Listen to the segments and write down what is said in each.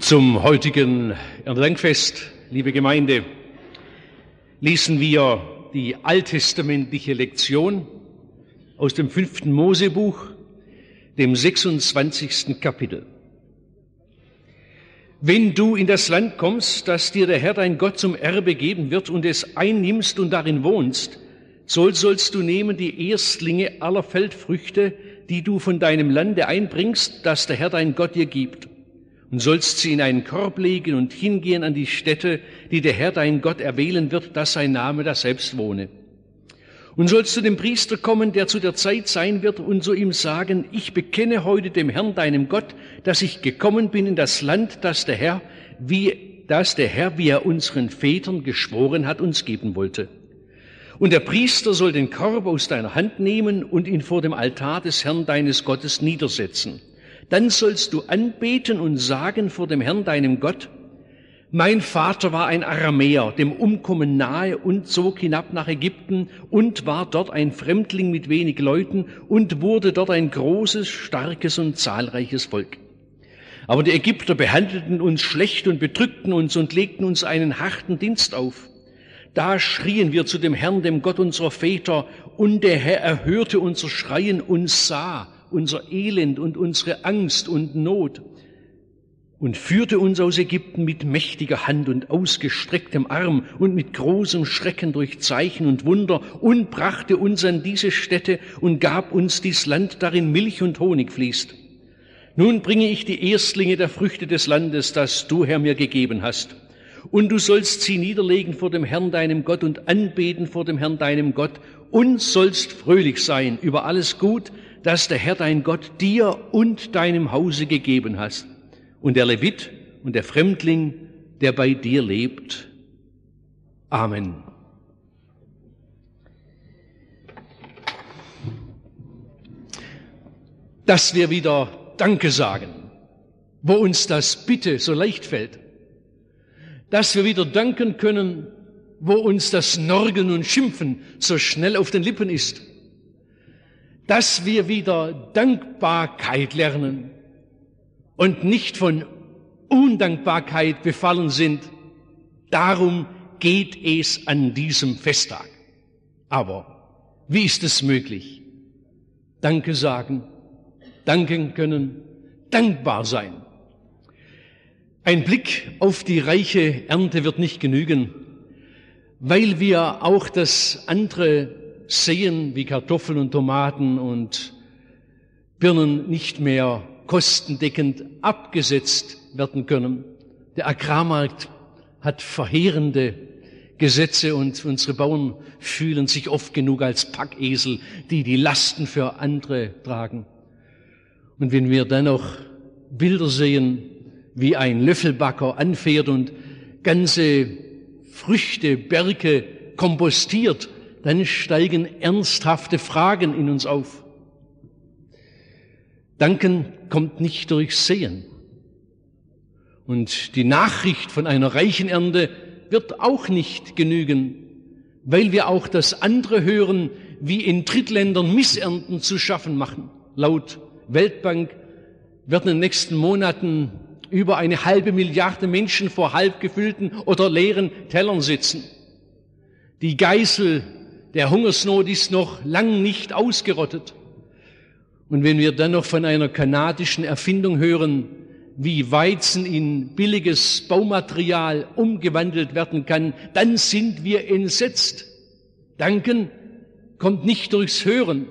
Zum heutigen Erntedankfest, liebe Gemeinde, lesen wir die alttestamentliche Lektion aus dem 5. Mosebuch, dem 26. Kapitel. Wenn du in das Land kommst, das dir der Herr dein Gott zum Erbe geben wird und es einnimmst und darin wohnst, sollst du nehmen die Erstlinge aller Feldfrüchte, die du von deinem Lande einbringst, das der Herr dein Gott dir gibt, und sollst sie in einen Korb legen und hingehen an die Stätte, die der Herr dein Gott erwählen wird, dass sein Name daselbst wohne. Und sollst zu dem Priester kommen, der zu der Zeit sein wird, und zu ihm sagen, ich bekenne heute dem Herrn deinem Gott, dass ich gekommen bin in das Land, das der Herr, wie er unseren Vätern geschworen hat, uns geben wollte. Und der Priester soll den Korb aus deiner Hand nehmen und ihn vor dem Altar des Herrn deines Gottes niedersetzen. Dann sollst du anbeten und sagen vor dem Herrn deinem Gott, mein Vater war ein Aramäer, dem Umkommen nahe, und zog hinab nach Ägypten und war dort ein Fremdling mit wenig Leuten und wurde dort ein großes, starkes und zahlreiches Volk. Aber die Ägypter behandelten uns schlecht und bedrückten uns und legten uns einen harten Dienst auf. Da schrien wir zu dem Herrn, dem Gott unserer Väter, und der Herr erhörte unser Schreien und sah unser Elend und unsere Angst und Not und führte uns aus Ägypten mit mächtiger Hand und ausgestrecktem Arm und mit großem Schrecken durch Zeichen und Wunder und brachte uns an diese Stätte und gab uns dies Land, darin Milch und Honig fließt. Nun bringe ich die Erstlinge der Früchte des Landes, das du, Herr, mir gegeben hast. Und du sollst sie niederlegen vor dem Herrn deinem Gott und anbeten vor dem Herrn deinem Gott und sollst fröhlich sein über alles Gut, das der Herr dein Gott dir und deinem Hause gegeben hast. Und der Levit und der Fremdling, der bei dir lebt. Amen. Dass wir wieder Danke sagen, wo uns das Bitte so leicht fällt. Dass wir wieder danken können, wo uns das Nörgeln und Schimpfen so schnell auf den Lippen ist. Dass wir wieder Dankbarkeit lernen und nicht von Undankbarkeit befallen sind. Darum geht es an diesem Festtag. Aber wie ist es möglich? Danke sagen, danken können, dankbar sein. Ein Blick auf die reiche Ernte wird nicht genügen, weil wir auch das andere sehen, wie Kartoffeln und Tomaten und Birnen nicht mehr kostendeckend abgesetzt werden können. Der Agrarmarkt hat verheerende Gesetze und unsere Bauern fühlen sich oft genug als Packesel, die die Lasten für andere tragen. Und wenn wir dann noch Bilder sehen, wie ein Löffelbacker anfährt und ganze Früchteberge kompostiert, dann steigen ernsthafte Fragen in uns auf. Danken kommt nicht durchs Sehen. Und die Nachricht von einer reichen Ernte wird auch nicht genügen, weil wir auch das andere hören, wie in Drittländern Missernten zu schaffen machen. Laut Weltbank werden in den nächsten Monaten über 1,5 Milliarde Menschen vor halb gefüllten oder leeren Tellern sitzen. Die Geißel der Hungersnot ist noch lang nicht ausgerottet. Und wenn wir dann noch von einer kanadischen Erfindung hören, wie Weizen in billiges Baumaterial umgewandelt werden kann, dann sind wir entsetzt. Danken kommt nicht durchs Hören.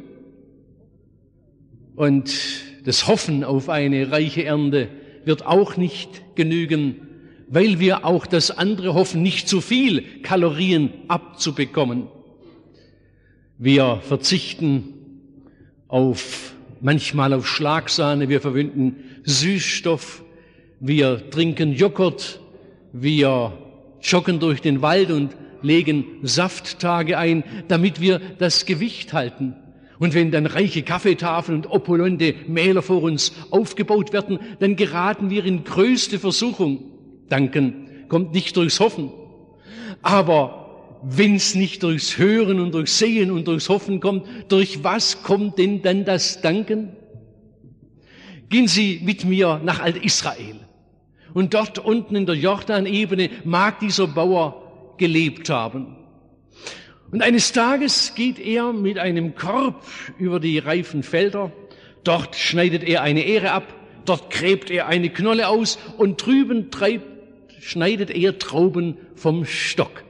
Und das Hoffen auf eine reiche Ernte wird auch nicht genügen, weil wir auch das andere hoffen, nicht zu viel Kalorien abzubekommen. Wir verzichten manchmal auf Schlagsahne, wir verwenden Süßstoff, wir trinken Joghurt, wir joggen durch den Wald und legen Safttage ein, damit wir das Gewicht halten. Und wenn dann reiche Kaffeetafeln und opulente Mähler vor uns aufgebaut werden, dann geraten wir in größte Versuchung. Danken kommt nicht durchs Hoffen. Aber wenn es nicht durchs Hören und durchs Sehen und durchs Hoffen kommt, durch was kommt denn dann das Danken? Gehen Sie mit mir nach Alt-Israel Und dort unten in der Jordanebene mag dieser Bauer gelebt haben. Und eines Tages geht er mit einem Korb über die reifen Felder. Dort schneidet er eine Ähre ab, dort gräbt er eine Knolle aus und drüben schneidet er Trauben vom Stock.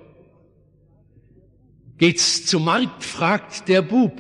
Geht's zum Markt, fragt der Bub.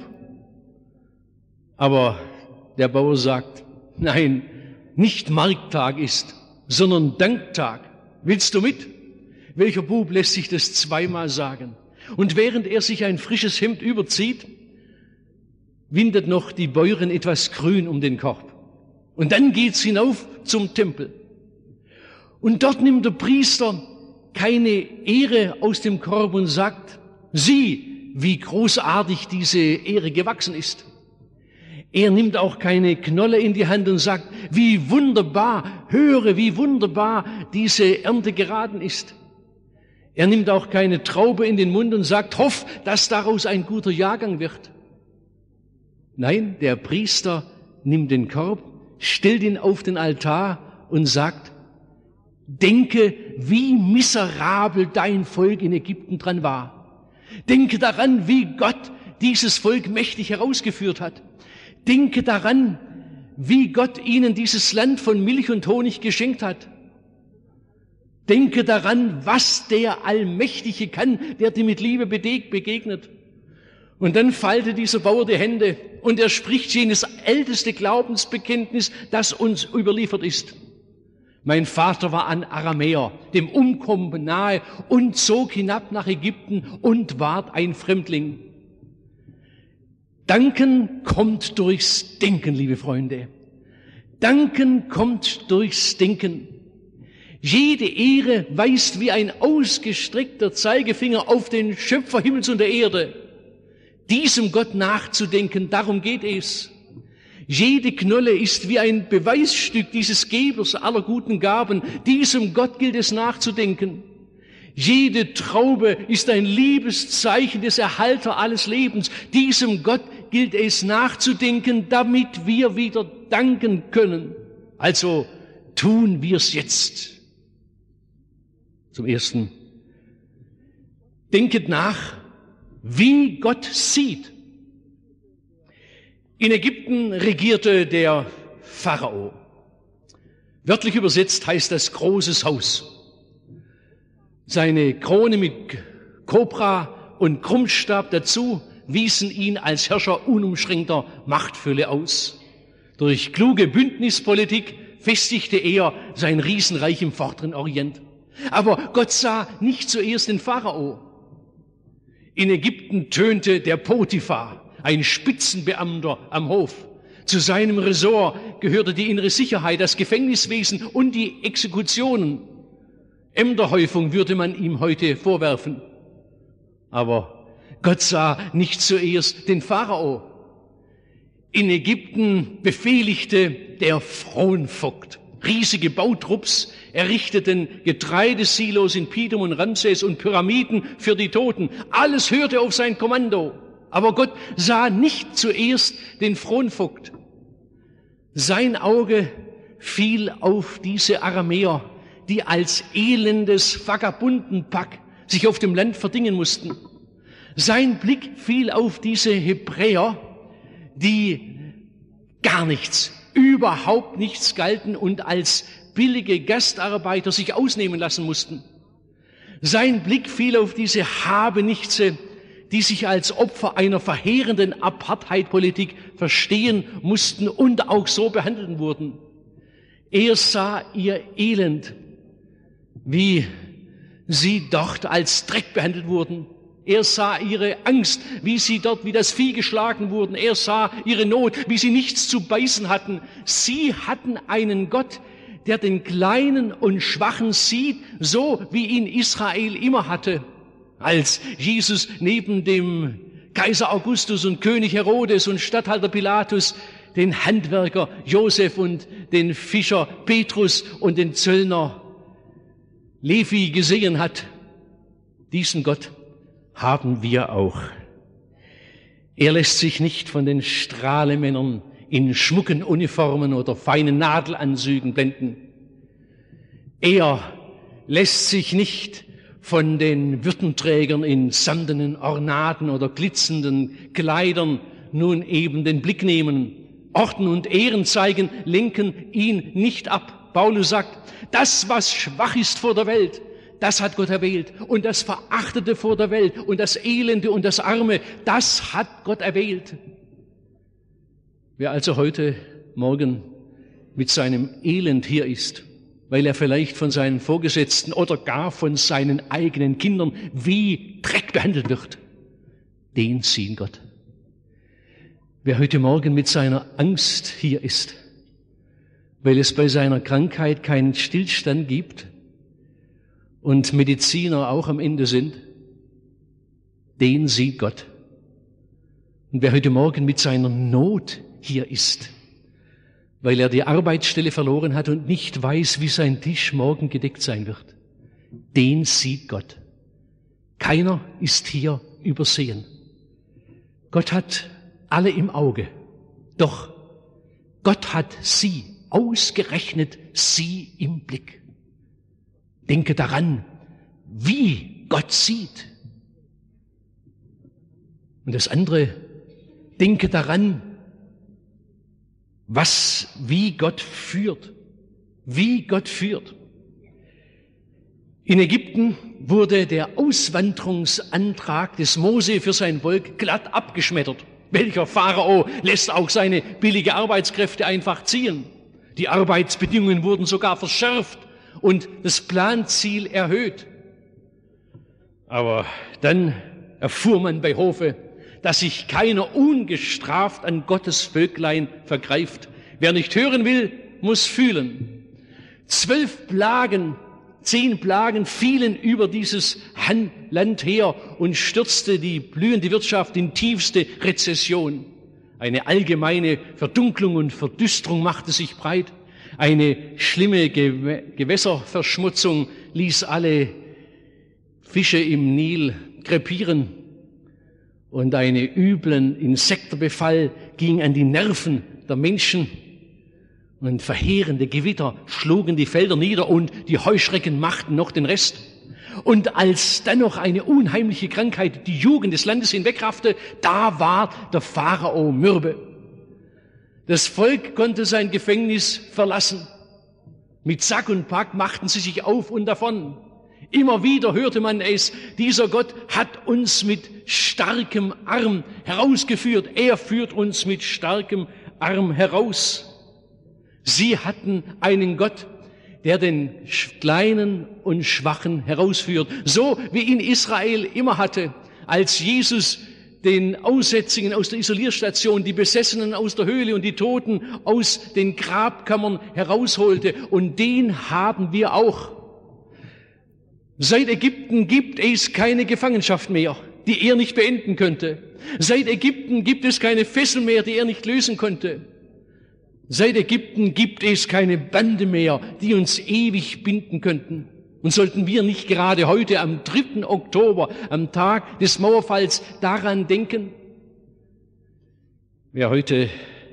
Aber der Bauer sagt, nein, nicht Markttag ist, sondern Danktag. Willst du mit? Welcher Bub lässt sich das zweimal sagen? Und während er sich ein frisches Hemd überzieht, windet noch die Bäuerin etwas Grün um den Korb. Und dann geht's hinauf zum Tempel. Und dort nimmt der Priester keine Ähre aus dem Korb und sagt, sieh, wie großartig diese Ähre gewachsen ist. Er nimmt auch keine Knolle in die Hand und sagt, wie wunderbar, höre, wie wunderbar diese Ernte geraten ist. Er nimmt auch keine Traube in den Mund und sagt, hoff, dass daraus ein guter Jahrgang wird. Nein, der Priester nimmt den Korb, stellt ihn auf den Altar und sagt, denke, wie miserabel dein Volk in Ägypten dran war. Denke daran, wie Gott dieses Volk mächtig herausgeführt hat. Denke daran, wie Gott ihnen dieses Land von Milch und Honig geschenkt hat. Denke daran, was der Allmächtige kann, der dir mit Liebe begegnet. Und dann faltet dieser Bauer die Hände und er spricht jenes älteste Glaubensbekenntnis, das uns überliefert ist. Mein Vater war ein Aramäer, dem Umkommen nahe und zog hinab nach Ägypten und ward ein Fremdling. Danken kommt durchs Denken, liebe Freunde. Danken kommt durchs Denken. Jede Ehre weist wie ein ausgestreckter Zeigefinger auf den Schöpfer Himmels und der Erde. Diesem Gott nachzudenken, darum geht es. Jede Knolle ist wie ein Beweisstück dieses Gebers aller guten Gaben. Diesem Gott gilt es nachzudenken. Jede Traube ist ein Liebeszeichen des Erhalter alles Lebens. Diesem Gott gilt es nachzudenken, damit wir wieder danken können. Also tun wir es jetzt. Zum Ersten, denket nach, wie Gott sieht. In Ägypten regierte der Pharao. Wörtlich übersetzt heißt das großes Haus. Seine Krone mit Kobra und Krummstab dazu wiesen ihn als Herrscher unumschränkter Machtfülle aus. Durch kluge Bündnispolitik festigte er sein Riesenreich im vorderen Orient. Aber Gott sah nicht zuerst den Pharao. In Ägypten tönte der Potiphar, ein Spitzenbeamter am Hof. Zu seinem Ressort gehörte die innere Sicherheit, das Gefängniswesen und die Exekutionen. Ämterhäufung würde man ihm heute vorwerfen. Aber Gott sah nicht zuerst den Pharao. In Ägypten befehligte der Fronvogt. Riesige Bautrupps errichteten Getreidesilos in Pithom und Ramses und Pyramiden für die Toten. Alles hörte auf sein Kommando. Aber Gott sah nicht zuerst den Fronvogt. Sein Auge fiel auf diese Aramäer, die als elendes Vagabundenpack sich auf dem Land verdingen mussten. Sein Blick fiel auf diese Hebräer, die gar nichts, überhaupt nichts galten und als billige Gastarbeiter sich ausnehmen lassen mussten. Sein Blick fiel auf diese Habenichtse, die sich als Opfer einer verheerenden Apartheidpolitik verstehen mussten und auch so behandelt wurden. Er sah ihr Elend, wie sie dort als Dreck behandelt wurden. Er sah ihre Angst, wie sie dort wie das Vieh geschlagen wurden. Er sah ihre Not, wie sie nichts zu beißen hatten. Sie hatten einen Gott, der den Kleinen und Schwachen sieht, so wie ihn Israel immer hatte. Als Jesus neben dem Kaiser Augustus und König Herodes und Statthalter Pilatus den Handwerker Josef und den Fischer Petrus und den Zöllner Levi gesehen hat, diesen Gott haben wir auch. Er lässt sich nicht von den Strahlemännern in schmucken Uniformen oder feinen Nadelanzügen blenden. Er lässt sich nicht von den Würdenträgern in samtenen Ornaten oder glitzernden Kleidern nun eben den Blick nehmen. Orden und Ehren zeigen, lenken ihn nicht ab. Paulus sagt, das, was schwach ist vor der Welt, das hat Gott erwählt. Und das Verachtete vor der Welt und das Elende und das Arme, das hat Gott erwählt. Wer also heute Morgen mit seinem Elend hier ist, weil er vielleicht von seinen Vorgesetzten oder gar von seinen eigenen Kindern wie Dreck behandelt wird, den sieht Gott. Wer heute Morgen mit seiner Angst hier ist, weil es bei seiner Krankheit keinen Stillstand gibt und Mediziner auch am Ende sind, den sieht Gott. Und wer heute Morgen mit seiner Not hier ist, weil er die Arbeitsstelle verloren hat und nicht weiß, wie sein Tisch morgen gedeckt sein wird, den sieht Gott. Keiner ist hier übersehen. Gott hat alle im Auge. Doch Gott hat sie, ausgerechnet sie im Blick. Denke daran, wie Gott sieht. Und das andere, denke daran, wie Gott führt. Wie Gott führt. In Ägypten wurde der Auswanderungsantrag des Mose für sein Volk glatt abgeschmettert. Welcher Pharao lässt auch seine billige Arbeitskräfte einfach ziehen? Die Arbeitsbedingungen wurden sogar verschärft und das Planziel erhöht. Aber dann erfuhr man bei Hofe, dass sich keiner ungestraft an Gottes Völklein vergreift. Wer nicht hören will, muss fühlen. 12 Plagen, 10 Plagen fielen über dieses Land her und stürzte die blühende Wirtschaft in tiefste Rezession. Eine allgemeine Verdunklung und Verdüsterung machte sich breit. Eine schlimme Gewässerverschmutzung ließ alle Fische im Nil krepieren. Und einen üblen Insektenbefall ging an die Nerven der Menschen. Und verheerende Gewitter schlugen die Felder nieder und die Heuschrecken machten noch den Rest. Und als dann noch eine unheimliche Krankheit die Jugend des Landes hinwegraffte, da war der Pharao mürbe. Das Volk konnte sein Gefängnis verlassen. Mit Sack und Pack machten sie sich auf und davon. Immer wieder hörte man es, dieser Gott hat uns mit starkem Arm herausgeführt. Er führt uns mit starkem Arm heraus. Sie hatten einen Gott, der den Kleinen und Schwachen herausführt. So wie ihn Israel immer hatte, als Jesus den Aussätzigen aus der Isolierstation, die Besessenen aus der Höhle und die Toten aus den Grabkammern herausholte. Und den haben wir auch. Seit Ägypten gibt es keine Gefangenschaft mehr, die er nicht beenden könnte. Seit Ägypten gibt es keine Fesseln mehr, die er nicht lösen konnte. Seit Ägypten gibt es keine Bande mehr, die uns ewig binden könnten. Und sollten wir nicht gerade heute am 3. Oktober, am Tag des Mauerfalls, daran denken? Wer heute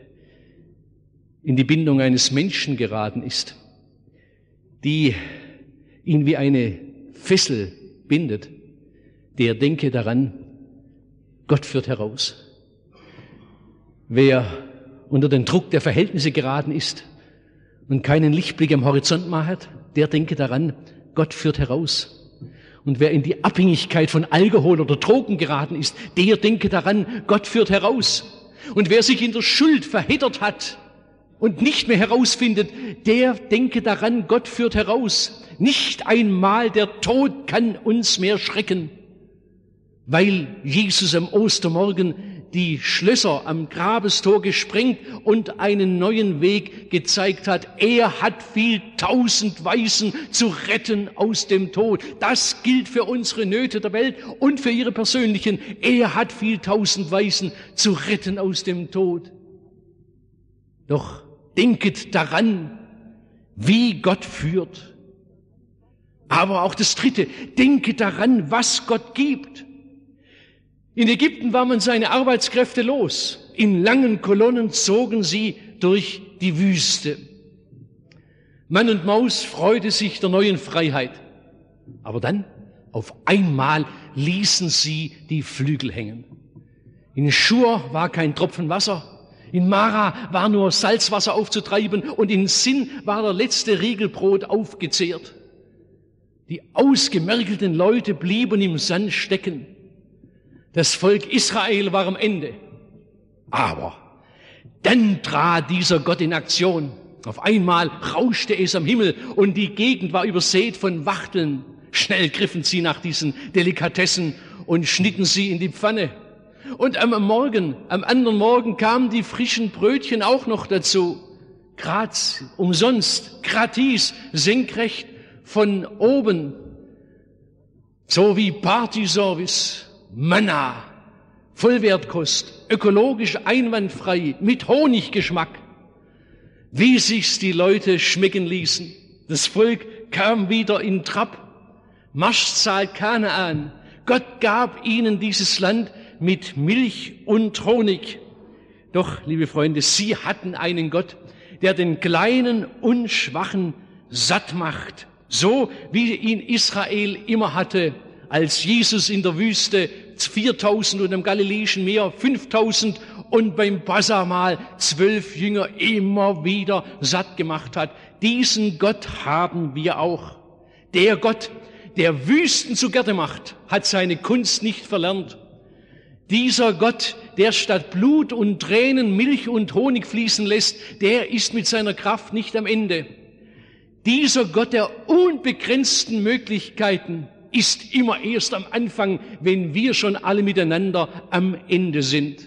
in die Bindung eines Menschen geraten ist, die ihn wie eine Fessel bindet, der denke daran, Gott führt heraus. Wer unter den Druck der Verhältnisse geraten ist und keinen Lichtblick am Horizont mehr hat, der denke daran, Gott führt heraus. Und wer in die Abhängigkeit von Alkohol oder Drogen geraten ist, der denke daran, Gott führt heraus. Und wer sich in der Schuld verheddert hat und nicht mehr herausfindet, der denke daran, Gott führt heraus. Nicht einmal der Tod kann uns mehr schrecken, weil Jesus am Ostermorgen die Schlösser am Grabestor gesprengt und einen neuen Weg gezeigt hat. Er hat viel 1000 Weisen zu retten aus dem Tod. Das gilt für unsere Nöte der Welt und für ihre persönlichen. Er hat viel 1000 Weisen zu retten aus dem Tod. Doch denket daran, wie Gott führt. Aber auch das Dritte, denke daran, was Gott gibt. In Ägypten war man seine Arbeitskräfte los. In langen Kolonnen zogen sie durch die Wüste. Mann und Maus freute sich der neuen Freiheit. Aber dann, auf einmal, ließen sie die Flügel hängen. In Schur war kein Tropfen Wasser, in Mara war nur Salzwasser aufzutreiben und in Sin war der letzte Riegelbrot aufgezehrt. Die ausgemergelten Leute blieben im Sand stecken. Das Volk Israel war am Ende. Aber dann trat dieser Gott in Aktion. Auf einmal rauschte es am Himmel und die Gegend war übersät von Wachteln. Schnell griffen sie nach diesen Delikatessen und schnitten sie in die Pfanne. Und am anderen Morgen kamen die frischen Brötchen auch noch dazu. Gratis, umsonst, gratis, senkrecht von oben. So wie Partyservice, Manna, Vollwertkost, ökologisch einwandfrei, mit Honiggeschmack. Wie sich's die Leute schmecken ließen. Das Volk kam wieder in Trab. Marschsaal Kanaan. Gott gab ihnen dieses Land mit Milch und Honig. Doch, liebe Freunde, sie hatten einen Gott, der den Kleinen und Schwachen satt macht. So wie ihn Israel immer hatte, als Jesus in der Wüste 4.000 und am Galiläischen Meer 5.000 und beim Passahmahl 12 Jünger immer wieder satt gemacht hat. Diesen Gott haben wir auch. Der Gott, der Wüsten zu Gärte macht, hat seine Kunst nicht verlernt. Dieser Gott, der statt Blut und Tränen Milch und Honig fließen lässt, der ist mit seiner Kraft nicht am Ende. Dieser Gott der unbegrenzten Möglichkeiten ist immer erst am Anfang, wenn wir schon alle miteinander am Ende sind.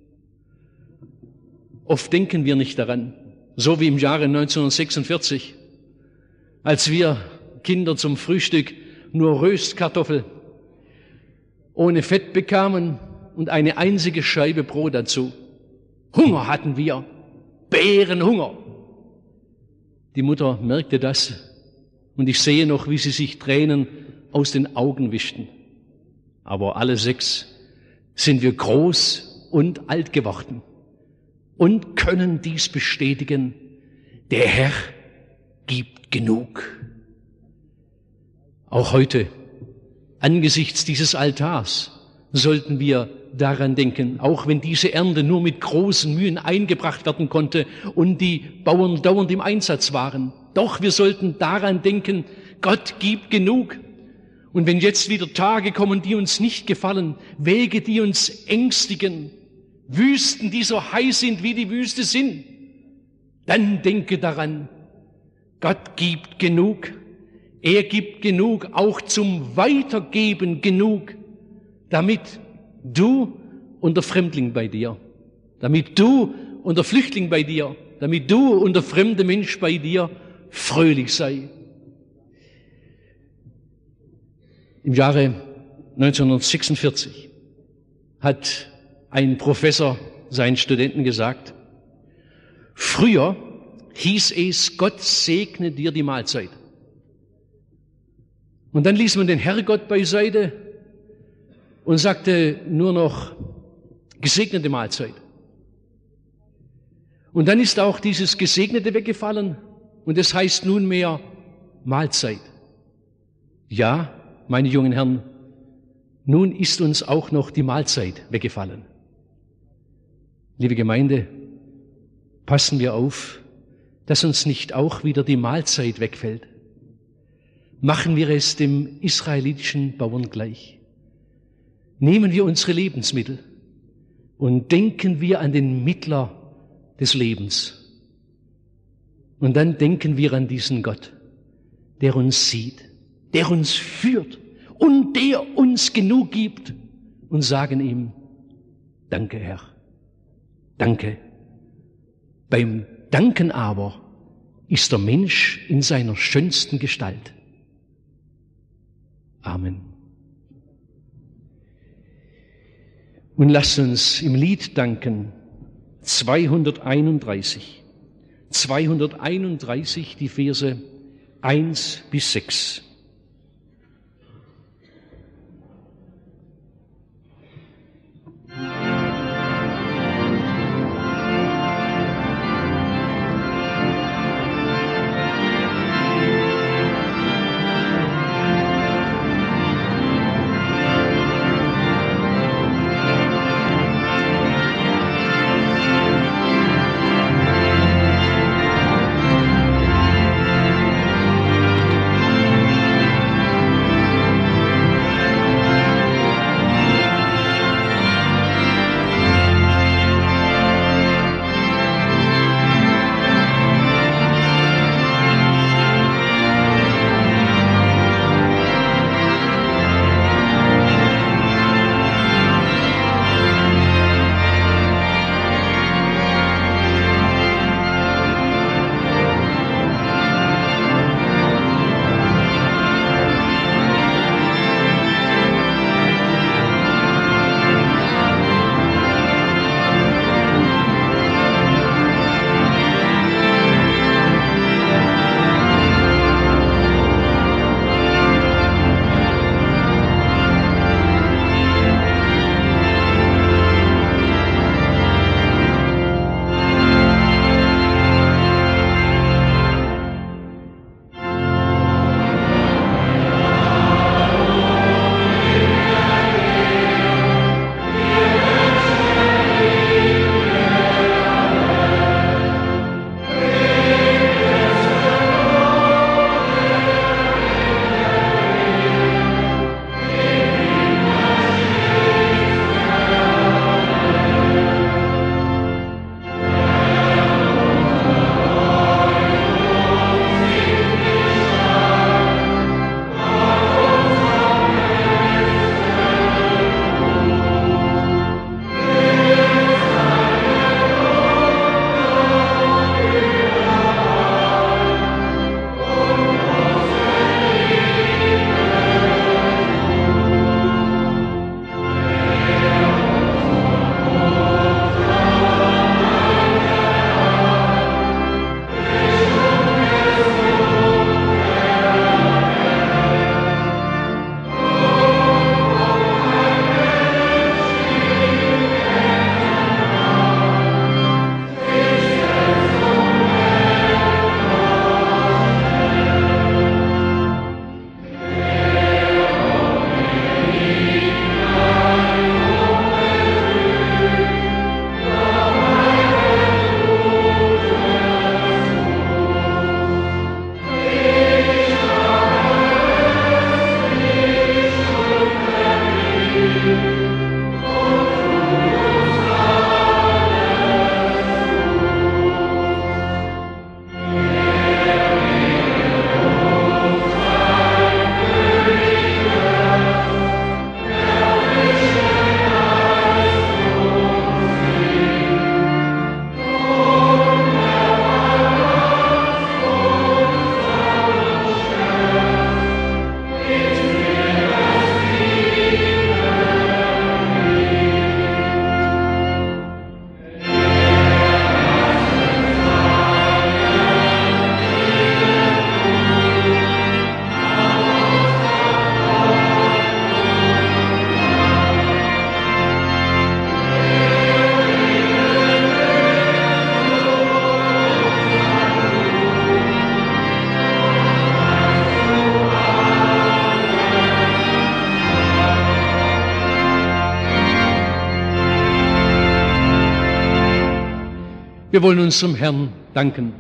Oft denken wir nicht daran, so wie im Jahre 1946, als wir Kinder zum Frühstück nur Röstkartoffel ohne Fett bekamen und eine einzige Scheibe Brot dazu. Hunger hatten wir, Bärenhunger. Die Mutter merkte das und ich sehe noch, wie sie sich Tränen aus den Augen wischten. Aber alle 6 sind wir groß und alt geworden und können dies bestätigen. Der Herr gibt genug. Auch heute, angesichts dieses Altars, sollten wir daran denken, auch wenn diese Ernte nur mit großen Mühen eingebracht werden konnte und die Bauern dauernd im Einsatz waren. Doch wir sollten daran denken, Gott gibt genug. Und wenn jetzt wieder Tage kommen, die uns nicht gefallen, Wege, die uns ängstigen, Wüsten, die so heiß sind, wie die Wüste sind, dann denke daran, Gott gibt genug. Er gibt genug, auch zum Weitergeben genug, damit du und der Fremdling bei dir, damit du und der Flüchtling bei dir, damit du und der fremde Mensch bei dir fröhlich sei. Im Jahre 1946 hat ein Professor seinen Studenten gesagt, früher hieß es, Gott segne dir die Mahlzeit. Und dann ließ man den Herrgott beiseite und sagte nur noch gesegnete Mahlzeit. Und dann ist auch dieses Gesegnete weggefallen und es heißt nunmehr Mahlzeit. Ja, meine jungen Herren, nun ist uns auch noch die Mahlzeit weggefallen. Liebe Gemeinde, passen wir auf, dass uns nicht auch wieder die Mahlzeit wegfällt. Machen wir es dem israelitischen Bauern gleich. Nehmen wir unsere Lebensmittel und denken wir an den Mittler des Lebens. Und dann denken wir an diesen Gott, der uns sieht, der uns führt und der uns genug gibt und sagen ihm, danke Herr, danke. Beim Danken aber ist der Mensch in seiner schönsten Gestalt. Amen. Und lasst uns im Lied danken, 231, die Verse 1 bis 6. Wir wollen unserem Herrn danken.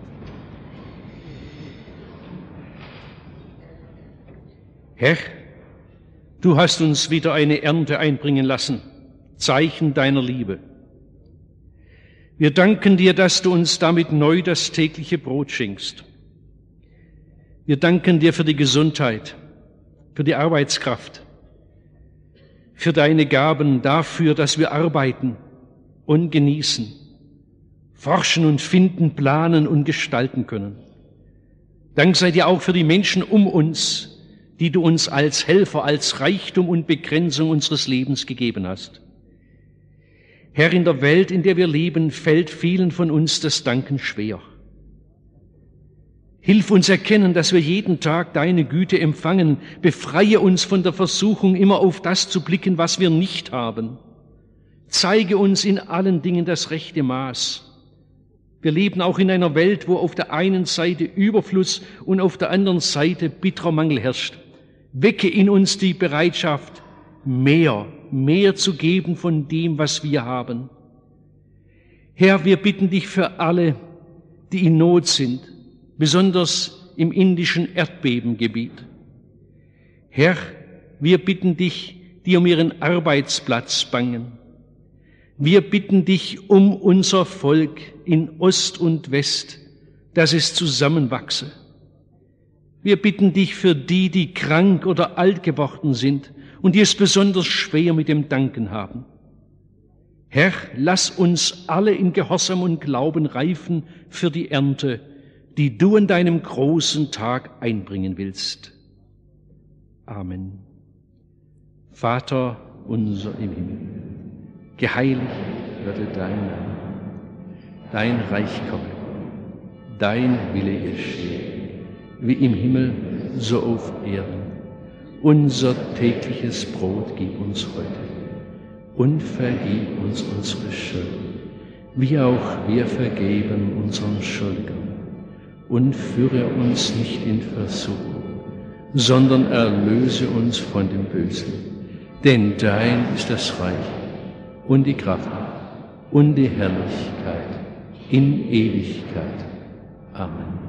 Herr, du hast uns wieder eine Ernte einbringen lassen, Zeichen deiner Liebe. Wir danken dir, dass du uns damit neu das tägliche Brot schenkst. Wir danken dir für die Gesundheit, für die Arbeitskraft, für deine Gaben, dafür, dass wir arbeiten und genießen, forschen und finden, planen und gestalten können. Dank sei dir auch für die Menschen um uns, die du uns als Helfer, als Reichtum und Begrenzung unseres Lebens gegeben hast. Herr, in der Welt, in der wir leben, fällt vielen von uns das Danken schwer. Hilf uns erkennen, dass wir jeden Tag deine Güte empfangen. Befreie uns von der Versuchung, immer auf das zu blicken, was wir nicht haben. Zeige uns in allen Dingen das rechte Maß. Wir leben auch in einer Welt, wo auf der einen Seite Überfluss und auf der anderen Seite bitterer Mangel herrscht. Wecke in uns die Bereitschaft, mehr zu geben von dem, was wir haben. Herr, wir bitten dich für alle, die in Not sind, besonders im indischen Erdbebengebiet. Herr, wir bitten dich, die um ihren Arbeitsplatz bangen. Wir bitten dich um unser Volk in Ost und West, dass es zusammenwachse. Wir bitten dich für die, die krank oder alt geworden sind und die es besonders schwer mit dem Danken haben. Herr, lass uns alle in Gehorsam und Glauben reifen für die Ernte, die du an deinem großen Tag einbringen willst. Amen. Vater unser im Himmel, geheiligt werde dein Name, dein Reich komme, dein Wille geschehe, wie im Himmel, so auf Erden. Unser tägliches Brot gib uns heute und vergib uns unsere Schuld, wie auch wir vergeben unseren Schuldigern. Und führe uns nicht in Versuchung, sondern erlöse uns von dem Bösen. Denn dein ist das Reich und die Kraft und die Herrlichkeit in Ewigkeit. Amen.